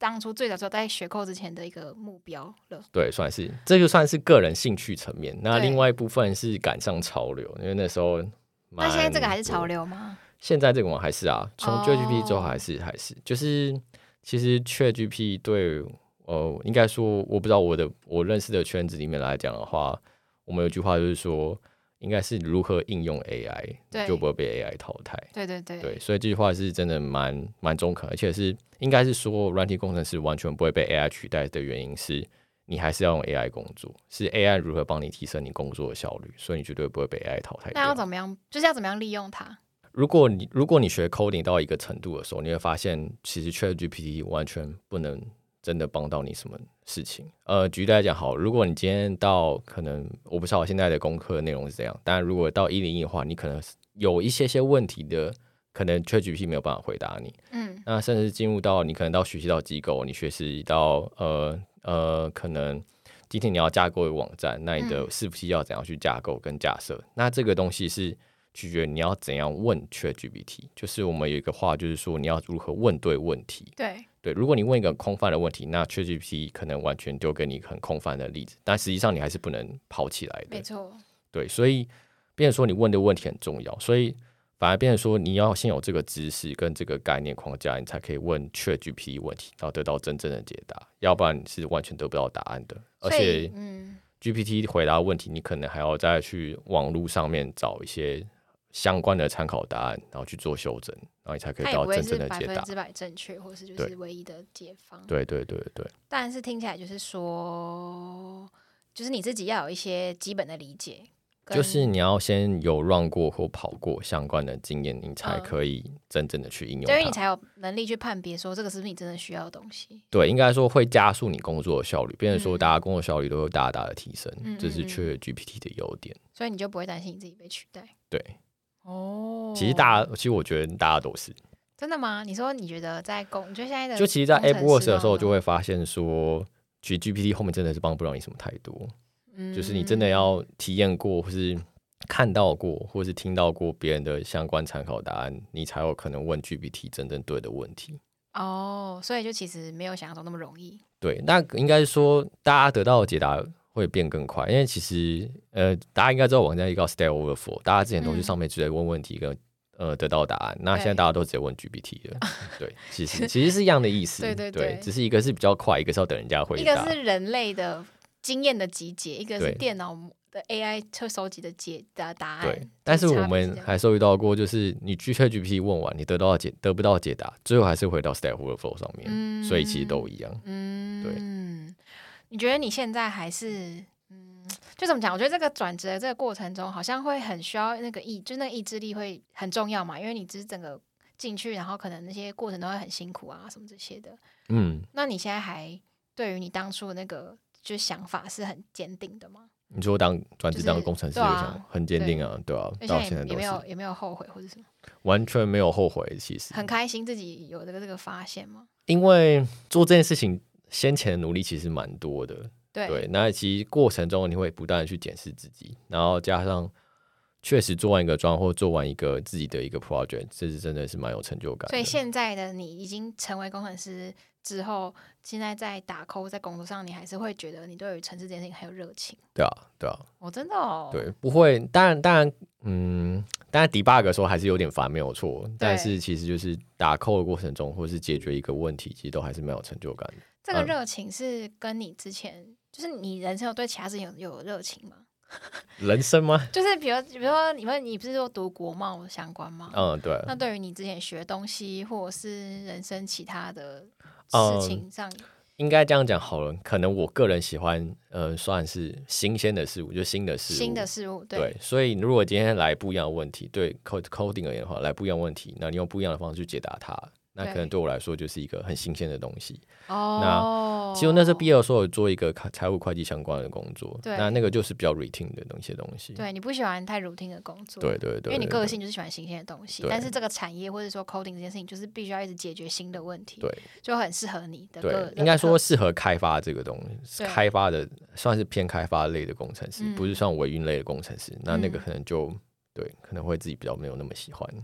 当初最早时候在学扣之前的一个目标了。 对，算是这就算是个人兴趣层面。那另外一部分是赶上潮流，因为那时候那现在这个还是潮流吗？ 现在这个我还是啊，从 ChatGPT 之后还是、oh. 还是就是其实 ChatGPT 对呃，应该说我不知道我的我认识的圈子里面来讲的话，我们有句话就是说，应该是如何应用 A I 就不会被 A I 淘汰。 对对对对，所以这句话是真的蛮蛮中肯，而且是应该是说软体工程师完全不会被 A I 取代的原因是，你还是要用 A I 工作，是 A I 如何帮你提升你工作的效率，所以你绝对不会被 A I 淘汰掉。 那要怎么样？就是要怎么样利用它？ 如果你如果你学 coding 到一个程度的时候，你会发现其实 ChatGPT 完全不能真的帮到你什么事情。呃，举例来讲好，如果你今天到可能我不知道我现在的功课内容是怎样，但如果到一零一的话，你可能有一些些问题的，可能 ChatGPT 没有办法回答你。嗯，那甚至进入到你可能到学习到机构，你学习到呃呃，可能今天你要架构一个网站，那你的伺服器要怎样去架构跟架设？嗯、那这个东西是取决于你要怎样问 ChatGPT。就是我们有一个话，就是说你要如何问对问题。 对。 对，如果你问一个空泛的问题，那 ChatGPT 可能完全丢给你很空泛的例子，但实际上你还是不能跑起来的。 没错。对， 所以变成说你问的问题很重要，所以反而变成说你要先有这个知识跟这个概念框架，你才可以问 ChatGPT 问题，然后得到真正的解答，要不然你是完全得不到答案的。而且，嗯 ，G P T 回答问题，你可能还要再去网络上面找一些相关的参考答案，然后去做修正，然后你才可以得到真正的解答。它也不会是百分之百正确，或是就是唯一的解方。 对对对 对, 对。 但是听起来就是说，就是你自己要有一些基本的理解， 就是你要先有 run 过或跑过相关的经验，你才可以真正的去应用它， 所以你才有能力去判别说这个是不是你真的需要的东西。 对，应该说会加速你工作的效率，变成说大家工作效率都会大大的提升，嗯、这是ChatGPT 的优点。 所以你就不会担心你自己被取代。 对。 哦， 其实大家，其实我觉得大家都是真的吗？你说你觉得在工，你觉得现在的就其实，在 AppWorks 的时候就会发现说，其实 G P T 后面真的是帮不了你什么太多，嗯，就是你真的要体验过，或是看到过，或是听到过别人的相关参考答案，你才有可能问 G P T 真正对的问题。 哦，所以就其实没有想象中那么容易。 对，那应该是说大家得到的解答会变更快，因为其实呃，大家应该知道网站一个 Stack Overflow， 大家之前都去上面直接问问题跟、嗯、呃得到答案，那现在大家都直接问 G P T 了。对，其实其实是一样的意思。对对 对, 对，只是一个是比较快，一个是要等人家回答。 一个是人类的经验的集结，一个是电脑的 A I 会收集的解答答案。 对，但是我们还收集到过，就是你 ChatGPT 问完，你得到解得不到解答，最后还是回到 Stack Overflow 上面、嗯，所以其实都一样。嗯，对。 你觉得你现在还是嗯，就怎么讲？我觉得这个转职的这个过程中，好像会很需要那个意，就那个意志力会很重要嘛，因为你只是整个进去，然后可能那些过程都会很辛苦啊，什么这些的。嗯，那你现在还对于你当初的那个就想法是很坚定的吗？ 你说当转职当工程师，就想很坚定啊，对啊，到现在都是也没有也没有后悔或者什么， 完全没有后悔，其实很开心自己有这个这个发现吗？ 因为做这件事情。先前的努力其实蛮多的， 对, 对，那其实过程中你会不断的去检视自己，然后加上确实做完一个专或做完一个自己的一个 project， 这是真的是蛮有成就感的。 所以现在的你已经成为工程师之后，现在在打code在工作上，你还是会觉得你对于程式这件事情很有热情？ 对啊，对啊， 哦，真的哦， 对，不会，当然，当然，嗯，当然 debug 的时候还是有点烦，没有错，但是其实就是打code的过程中，或是解决一个问题，其实都还是蛮有成就感的。 这个热情是跟你之前、嗯、就是你人生有对其他事情有有热情吗？ 人生吗？ 就是比如比如说你们你不是说读国贸相关吗？ 嗯，对。 那对于你之前学东西或者是人生其他的事情上、嗯、 应该这样讲好了，可能我个人喜欢呃算是新鲜的事物，就新的事物新的事物 对, 对，所以如果今天来不一样的问题，对 coding 而言的话，来不一样的问题，那你用不一样的方式去解答它，那可能对我来说就是一个很新鲜的东西。哦，那其实那时候毕业的时候有做一个财务会计相关的工作，那那个就是比较 routine 的东西东西。 对，你不喜欢太 routine 的工作， 对对 对, 对， 因为你个性就是喜欢新鲜的东西。但是这个产业或者说 coding 这件事情，就是必须要一直解决新的问题，对，就很适合你的个。 对，应该说适合开发这个东西，开发的算是偏开发类的工程师，嗯、不是算维运类的工程师。那那个可能就、嗯、对，可能会自己比较没有那么喜欢。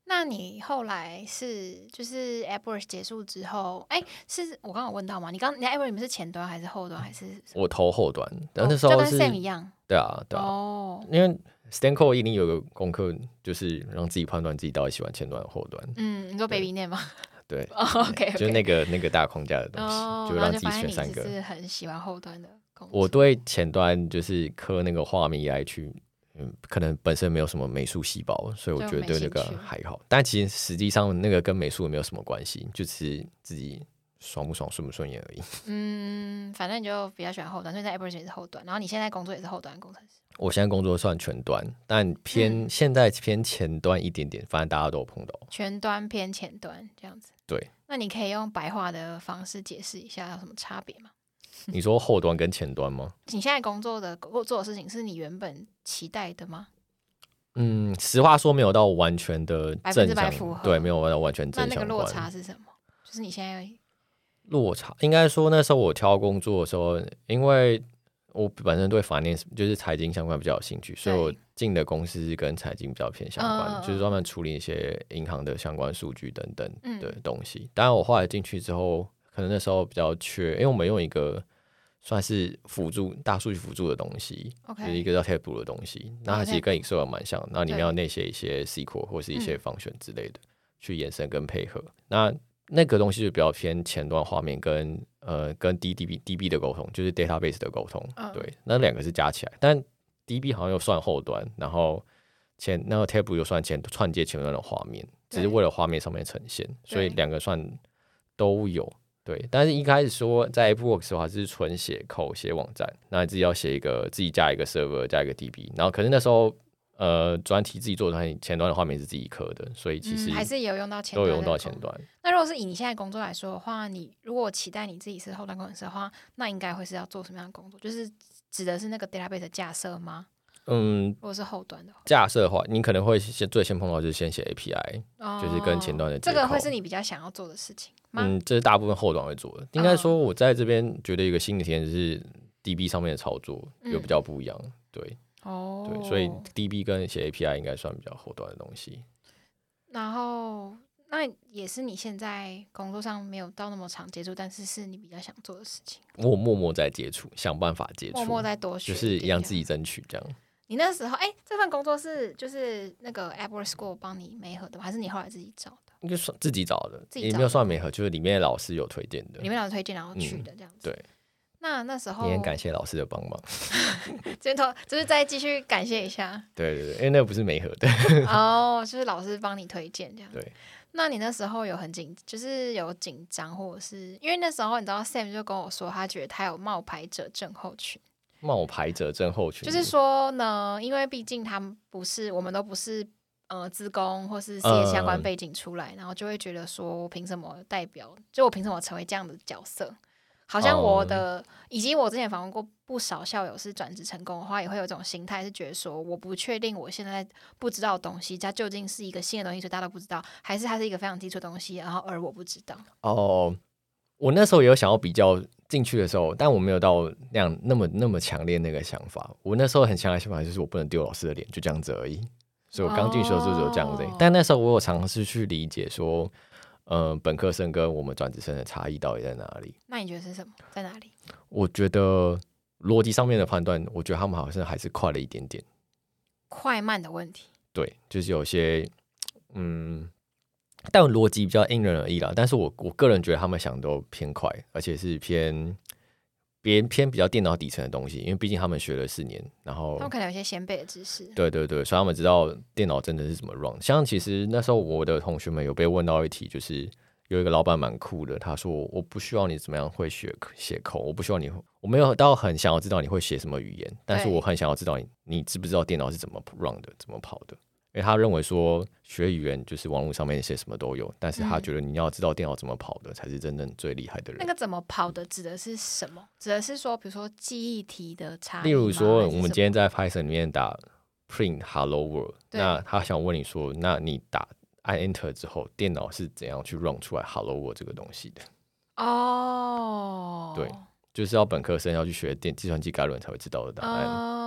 那你后来是就是 AppWorks 结束之后，哎、欸，是我刚刚有问到吗？你刚你 AppWorks 你们是前端还是后端还是？ 我投后端，但哦、 那时候是、 就跟 Sam 一样。 对啊，对啊。哦，因为 stanCode 一定有个功课，就是让自己判断自己到底喜欢前端后端。 嗯，你说 Baby Name 吗？ 对、 哦、，OK，, okay 就是那个那个大框架的东西， 哦、 就让自己选三个。 然后就发现你是很喜欢后端的工作。 我对前端就是刻那个画面 E I 去。嗯，可能本身没有什么美术细胞，所以我觉得对那个还好。但其实实际上那个跟美术也没有什么关系，就只是自己爽不爽、顺不顺眼而已。 嗯，反正你就比较喜欢后端，所以在 AppWorks 也是后端，然后你现在工作也是后端工程师。 我现在工作算全端，但偏、嗯、现在偏前端一点点，反正大家都有碰到。 全端偏前端这样子。 对。 那你可以用白话的方式解释一下有什么差别吗？ 你说后端跟前端吗？ 你现在工作的做的事情是你原本期待的吗？ 嗯，实话说没有到完全的正向， 百分之百符合。 对，没有到完全正向。 那那个落差是什么？就是你现在落差，应该说那时候我挑工作的时候，因为我本身对 finance 就是财经相关比较有兴趣，所以我进的公司是跟财经比较偏相关的，嗯、就是专门处理一些银行的相关数据等等的东西。嗯、当然，我后来进去之后，可能那时候比较缺，因为我们用一个。算是辅助大数据辅助的东西， okay, 就是一个叫 Tableau 的东西。那它其实跟 Excel 蛮像，那里面要内写一些 S Q L 或是一些function之类的，嗯、去延伸跟配合。那那个东西就比较偏前端画面跟呃跟 D B D B 的沟通，就是 database 的沟通。嗯、对，那两个是加起来，但 D B 好像又算后端，然后前那个 Tableau 又算前串接前端的画面，只是为了画面上面呈现，所以两个算都有。对，但是一开始说在 AppWorks 的话是纯写code写网站，那你自己要写一个自己加一个 server 加一个 D B， 然后可是那时候呃专题自己做的前端的画面是自己刻的，所以其实、 嗯、还是有用到前端， 都有用到前端。 那如果是以你现在工作来说的话，你如果期待你自己是后端工程师的话，那应该会是要做什么样的工作？就是指的是那个 database 的架设吗？嗯，如果是后端的话， 架设的话，你可能会先最先碰到就是先写 A P I，、哦、就是跟前端的接口。 这个会是你比较想要做的事情吗？ 嗯，这是大部分后端会做的。应该说，我在这边觉得一个新的体验是 D B 上面的操作有比较不一样，嗯、对，哦，对，所以 D B 跟写 A P I 应该算比较后端的东西。 然后，那也是你现在工作上没有到那么常接触，但是是你比较想做的事情。 我默默在接触，想办法接触， 默默在多学， 就是让自己争取这样。 你那时候，哎、欸，这份工作是就是那个 AppWorks School 帮你媒合的吗？还是你后来自己找的？ 应该算自己找的，自己找的也没有算媒合，就是里面的老师有推荐的， 里面老师推荐然后去的这样子。 嗯、对， 那那时候也很感谢老师的帮忙。 这头就是再继续感谢一下。 对对对，因为那个不是媒合的。 哦，就是老师帮你推荐这样。 对。 那你那时候有很紧，就是有紧张，或者是因为那时候你知道 Sam 就跟我说，他觉得他有冒牌者症候群。 冒牌者症候群就是说呢，因为毕竟他们不是，我们都不是呃资工或是 C S 相关背景出来，嗯、然后就会觉得说，我凭什么代表？就我凭什么成为这样的角色？好像我的，嗯、以及我之前访问过不少校友是转职成功的话，也会有这种心态，是觉得说，我不确定我现在不知道的东西，它究竟是一个新的东西，所以大家都不知道，还是它是一个非常基础的东西，然后而我不知道。 哦，我那时候也有想要比较。进去的时候，但我没有到那样那么那么强烈那个想法。我那时候很强烈的想法就是我不能丢老师的脸，就这样子而已。所以我刚进去的时候就有这样子。哦、但那时候我有尝试去理解说，呃，本科生跟我们转职生的差异到底在哪里？ 那你觉得是什么？在哪里？ 我觉得逻辑上面的判断，我觉得他们好像还是快了一点点。 快慢的问题。 对，就是有些嗯。但逻辑比较因人而异啦，但是我我个人觉得他们想都偏快，而且是偏偏偏比较电脑底层的东西，因为毕竟他们学了四年，然后他们可能有些先辈的知识。 对对对，所以他们知道电脑真的是怎么 run。像其实那时候我的同学们有被问到一题，就是有一个老板蛮酷的，他说我不需要你怎么样会写写code，我不需要你，我没有到很想要知道你会写什么语言，但是我很想要知道你你知不知道电脑是怎么 run 的，怎么跑的。因为他认为说学语言就是网络上面写什么都有，但是他觉得你要知道电脑怎么跑的才是真正最厉害的人。 那个怎么跑的指的是什么？指的是说比如说记忆体的差异， 例如说我们今天在 Python 里面打 print hello world， 那他想问你说，那你打按 enter 之后，电脑是怎样去 run 出来 hello world 这个东西的？哦，对，就是要本科生要去学电计算机概论才会知道的答案。 哦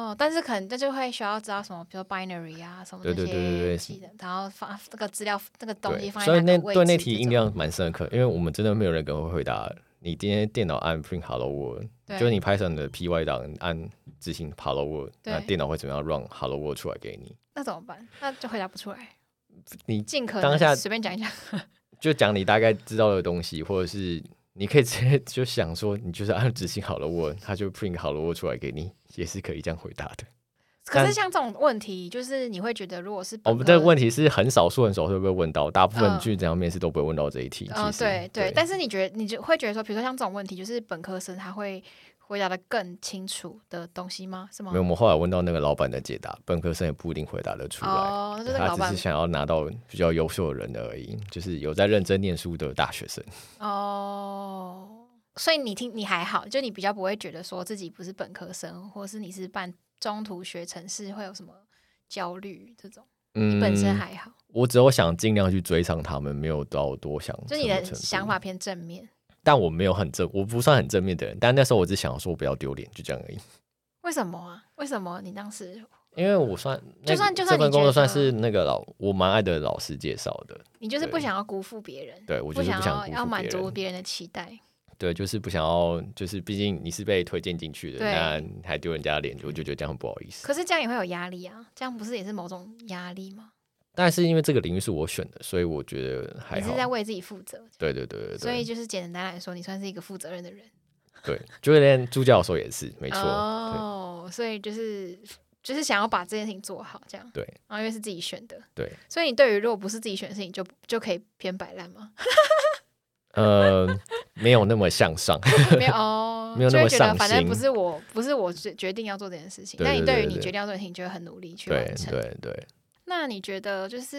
哦，但是可能这就会需要知道什么，比如说 binary 啊什么这对对对对对些技能，然后放这个资料这个东西对， 放所以那在哪个位置。 对那题印象蛮深刻，因为我们真的没有人跟我回答。你今天电脑按 print hello world， 就是你 Python 的 P Y 档按执行 hello world， 那电脑会怎么样 run hello world 出来给你？ 那怎么办？那就回答不出来。 你尽可能当下随便讲一讲， 就讲你大概知道的东西，或者是你可以直接就想说，你就是按执行hello world， 它就 print hello world 出来给你，也是可以这样回答的。 可是像这种问题，就是你会觉得，如果是我们、哦、这个问题是很少数很少数会被问到，大部分去怎样面试都不会问到这一题。 嗯、呃，对 对, 对。但是你觉得，你就会觉得说，比如说像这种问题，就是本科生他会回答的更清楚的东西吗？是吗？ 没有，我们后来问到那个老板的解答，本科生也不一定回答得出来。 哦，那就是老板他只是想要拿到比较优秀的人而已，就是有在认真念书的大学生。 哦，所以你听你还好，就你比较不会觉得说自己不是本科生，或是你是办中途学程式会有什么焦虑这种？嗯，你本身还好。 我只有想尽量去追上他们，没有到多想。 就你的想法偏正面， 但我没有很正，我不算很正面的人。但那时候我只想说不要丢脸，就这样而已。 为什么啊？为什么你当时？ 因为我算就算就算这份工作算是那个老我蛮爱的老师介绍的， 你就是不想要辜负别人， 对我就是不想要满足别人的期待。 对，就是不想要，就是毕竟你是被推荐进去的，那还丢人家脸，我就觉得这样很不好意思。 可是这样也会有压力啊，这样不是也是某种压力吗？ 但是因为这个领域是我选的，所以我觉得还好。 你是在为自己负责。对对对 对, 对。 所以就是简单来说，你算是一个负责任的人。 对，就连助教授也是，没错。 哦，所以就是就是想要把这件事情做好，这样。 对。 然后因为是自己选的。 对。 所以你对于如果不是自己选的事情就，就就可以偏摆烂吗？ 呃，没有那么向上， 没有哦， 没有那么上心。 反正不是我，不是我决定要做这件事情。那你对于你决定要做的事情，就会很努力去完成。 对对对。 那你觉得就是，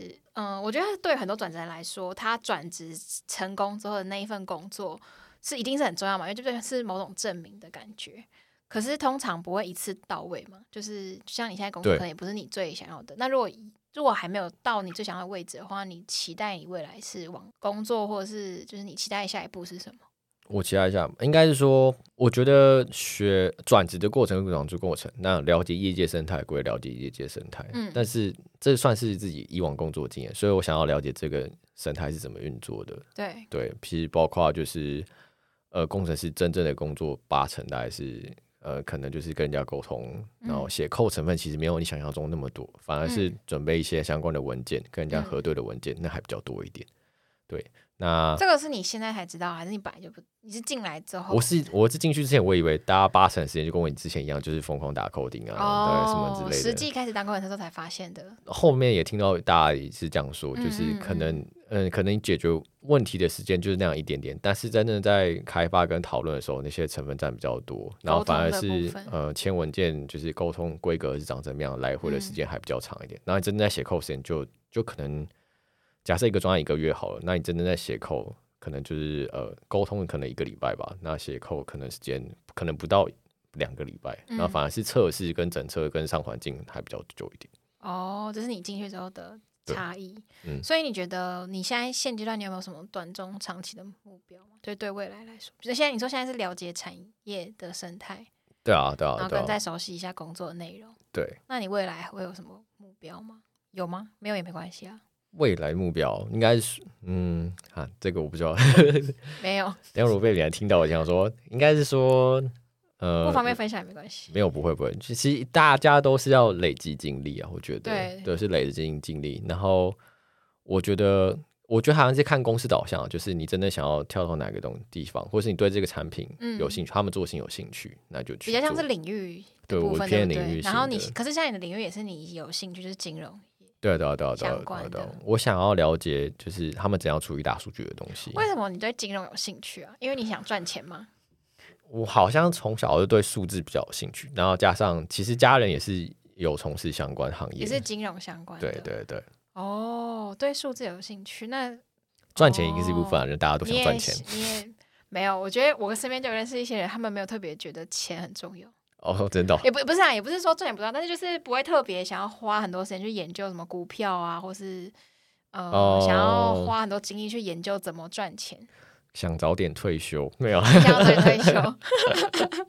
嗯，我觉得对很多转职人来说，他转职成功之后的那一份工作是一定是很重要嘛，因为就是某种证明的感觉。可是通常不会一次到位嘛，就是像你现在工作可能也不是你最想要的。那如果如果还没有到你最想要的位置的话，你期待你未来是往工作，或者是就是你期待下一步是什么？ 我期待一下，应该是说，我觉得学转职的过程是转职过程，那了解业界生态归了解业界生态，嗯，但是这算是自己以往工作经验，所以我想要了解这个生态是怎么运作的。 对对，其实包括就是呃，工程师真正的工作八成大概是呃，可能就是跟人家沟通，然后写code成分其实没有你想象中那么多，反而是准备一些相关的文件，跟人家核对的文件，那还比较多一点。对。那这个是你现在才知道，还是你本来就不？你是进来之后？ 我是我是进去之前，我以为大家八成的时间就跟我之前一样，就是疯狂打 coding 啊，哦、什么之类的。 实际开始当工程师之后才发现的。 后面也听到大家也是这样说，就是可能嗯, 嗯，可能你解决问题的时间就是那样一点点，但是真的在开发跟讨论的时候，那些成分占比较多，然后反而是呃签文件就是沟通规格是长怎么样，来回的时间还比较长一点。嗯、然后你真的在写 code 时间就就可能。假设一个专案一个月好了，那你真的在写code，可能就是呃沟通可能一个礼拜吧，那写code可能时间可能不到两个礼拜，嗯、然后反而是测试跟整车跟上环境还比较久一点。 哦，这是你进去之后的差异。嗯，所以你觉得你现在现阶段你有没有什么短中长期的目标吗？就对未来来说，比如现在你说现在是了解产业的生态， 对啊对啊， 然后跟再熟悉一下工作的内容。 对， 那你未来会有什么目标吗？有吗？没有也没关系啊。 未来目标应该是，嗯啊，这个我不知道， 没有。 等会如果被别人听到，我想说，应该是说，呃， 不方便分享也没关系。 没有，不会不会，其实大家都是要累积经历啊，我觉得， 对， 对，是累积经历。然后我觉得，我觉得好像是看公司导向，就是你真的想要跳到哪个东地方，或是你对这个产品有兴趣，嗯、他们做性有兴趣，那就去比较像是领域的部分， 对，我偏领域。 然后你，可是现在你的领域也是你有兴趣，就是金融。 对对对对对对，我想要了解就是他们怎样处理大数据的东西。 为什么你对金融有兴趣啊？因为你想赚钱吗？ 我好像从小就对数字比较有兴趣，然后加上其实家人也是有从事相关行业， 也是金融相关的。 对对对。 哦，对数字有兴趣，那赚钱也是一部分，人大家都想赚钱。 你也, 你也没有，我觉得我身边就认识一些人，他们没有特别觉得钱很重要。 哦，真的、哦、 也不不是啊，也不是说赚钱不重要，但是就是不会特别想要花很多时间去研究什么股票啊，或是呃、哦、想要花很多精力去研究怎么赚钱。 想早点退休，没有？ 想早点退休。那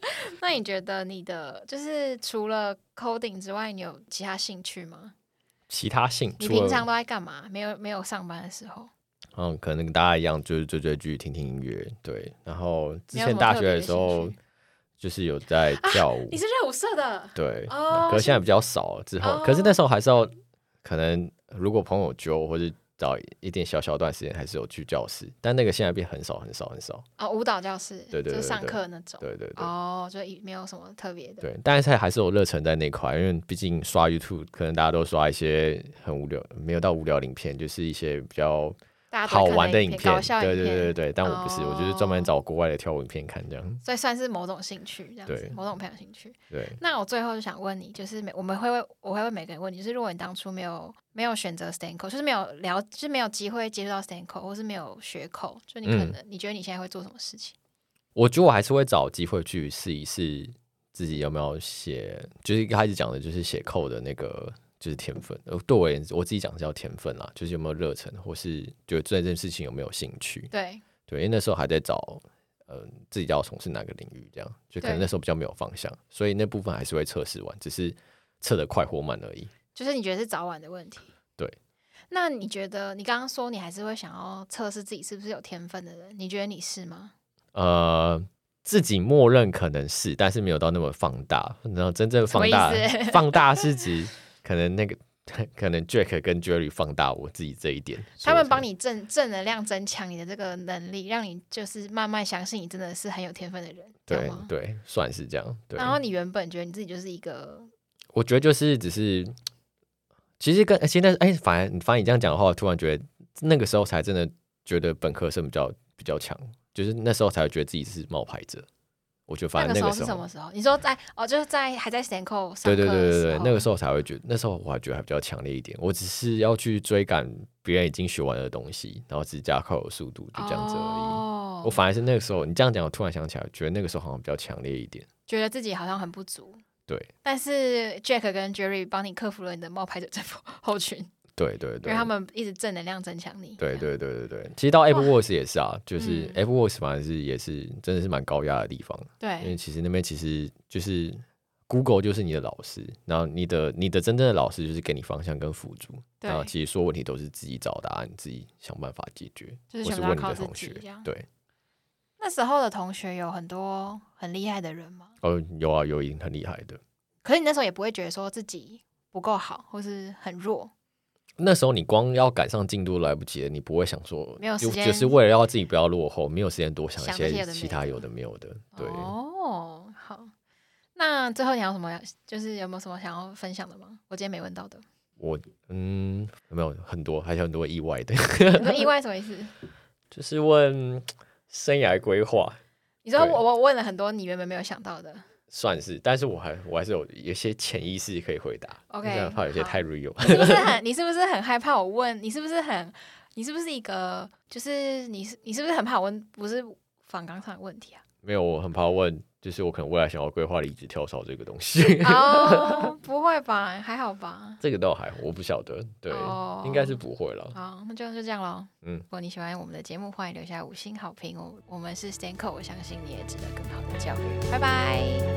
那你觉得你的就是除了 coding 之外，你有其他兴趣吗？ 其他兴你平常都在干嘛？没有没有上班的时候？ 嗯，可能跟大家一样，就是追追剧、听听音乐，对。然后之前大学的时候，就是有在跳舞。 啊、你是热舞社的？ 对。 哦。 可是现在比较少了之后， 哦、 可是那时候还是要，可能如果朋友揪或者找一点小小段时间，还是有去教室，但那个现在变很少很少很少。 哦，舞蹈教室， 对对 对, 对， 就上课那种。 对对对。 哦，就没有什么特别的。 对，但是还是有热忱在那块，因为毕竟刷 YouTube， 可能大家都刷一些很无聊，没有到无聊的影片，就是一些比较好玩的影片， 搞笑影片。 对对对对。但我不是，哦、我就是专门找国外的跳舞影片看这样。 所以算是某种兴趣，这样子， 对， 某种培养兴趣。 对。 那我最后就想问你，就是每我们会我会问每个人问你，就是如果你当初没有没有选择 stanCode， 就是没有聊，就是没有机会接触到 stanCode， 或是没有学 code， 就你可能、嗯、你觉得你现在会做什么事情？ 我觉得我还是会找机会去试一试自己有没有写，就是一开始讲的就是写 code 的那个就是天分。对我而言，我自己讲的叫天分啦，就是有没有热忱，或是就对这件事情有没有兴趣。 对对，因为那时候还在找，呃，自己要从事哪个领域，这样就可能那时候比较没有方向，所以那部分还是会测试完，只是测得快或慢而已。 就是你觉得是早晚的问题。 对。 那你觉得你刚刚说你还是会想要测试自己是不是有天分的人，你觉得你是吗？ 呃，自己默认可能是，但是没有到那么放大。然后真正放大，放大是指可能那个可能 Jack 跟 Jerry 放大我自己这一点， 他们帮你正正能量增强你的这个能力，让你就是慢慢相信你真的是很有天分的人。 对对，算是这样。对。 然后你原本觉得你自己就是一个， 我觉得就是只是，其实跟现在哎，反而反而你这样讲的话，我突然觉得那个时候才真的觉得本科生比较比较强。就是那时候才会觉得自己是冒牌者，我觉得反正那个时候是什么时候？你说在哦，就是在还在 stanCode 上课的时候， 对对对对对，那个时候才会觉得，那时候我还觉得还比较强烈一点。我只是要去追赶别人已经学完的东西，然后只加快我速度，就这样子而已。哦、我反而是那个时候，你这样讲，我突然想起来，觉得那个时候好像比较强烈一点， 觉得自己好像很不足。 对， 但是 Jack 跟 Jerry 帮你克服了你的冒牌者这后群。 对对对， 因为他们一直正能量增强你。 对对对对对，其实到 Apple Watch 也是啊，就是 Apple Watch 反而是也是真的是蛮高压的地方。 对， 因为其实那边其实就是 Google 就是你的老师，然后你的你的真正的老师就是给你方向跟辅助，然后其实所有问题都是自己找答案，自己想办法解决。 就是全部要靠自己。对。 那时候的同学有很多很厉害的人吗？ 哦，有啊，有很厉害的。 可是你那时候也不会觉得说自己不够好，或是很弱。 那时候你光要赶上进度都来不及了，你不会想说没有时间， 就是为了要自己不要落后，没有时间多想一些其他有的没有的。对。 哦，好。那最后你有什么，就是有没有什么想要分享的吗？我今天没问到的。 我嗯，有没有很多，还有很多意外的。 很多意外什么意思？ 就是问生涯规划。 你说我我问了很多你原本没有想到的。 算是，但是我还我还是有有些潜意识可以回答。 OK， 这样怕有些太 real。 你是不是很你是不是很害怕我问？你是不是很你是不是一个就是你是你是不是很怕我问不是访纲上的问题啊？ 没有，我很怕问，就是我可能未来想要规划离职跳槽这个东西。 哦，不会吧？还好吧？ 这个倒还好，我不晓得，对，哦、应该是不会了。 好，那就就这样咯。 嗯， 如果你喜欢我们的节目，欢迎留下五星好评哦。我们是 stanCode，我相信你也值得更好的教育。拜拜。